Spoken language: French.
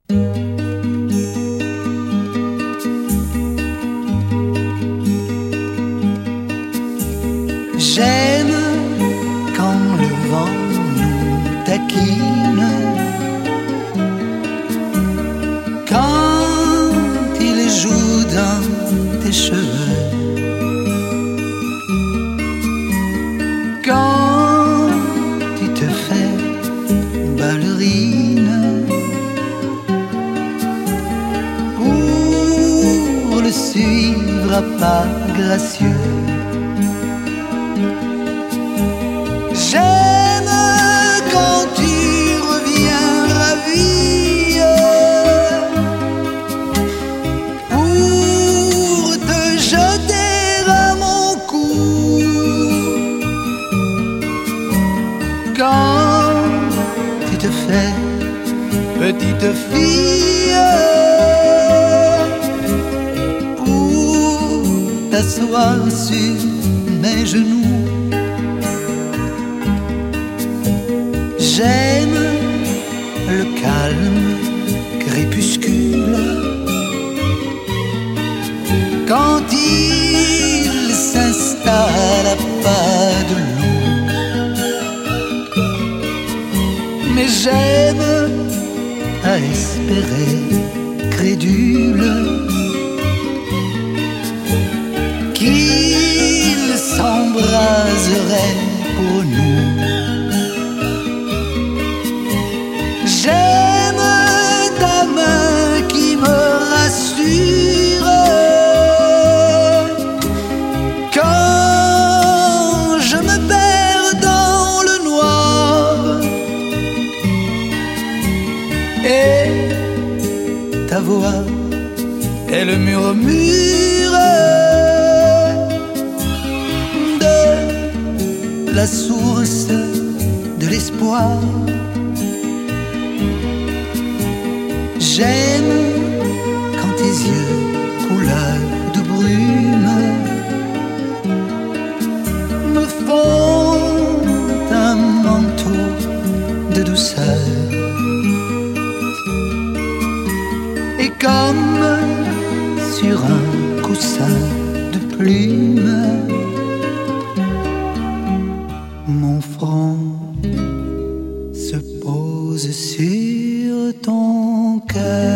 J'aime quand le vent nous taquine, quand il joue dans tes cheveux, quand tu te fais ballerine pour le suivre à pas gracieux. J'aime quand tu reviens ravie pour te jeter à mon cou. Quand tu te fais petite fille pour t'asseoir sur mes genoux. J'aime le calme crépuscule quand il s'installe à pas de loup. Mais j'aime à espérer crédule qu'il s'embraserait pour nous. J'aime ta main qui me rassure quand je me perds dans le noir, et ta voix, elle murmure de la source de l'espoir. J'aime quand tes yeux couleur de brume me font un manteau de douceur, et comme sur un coussin de plumes, mon front se pose sur ton cœur.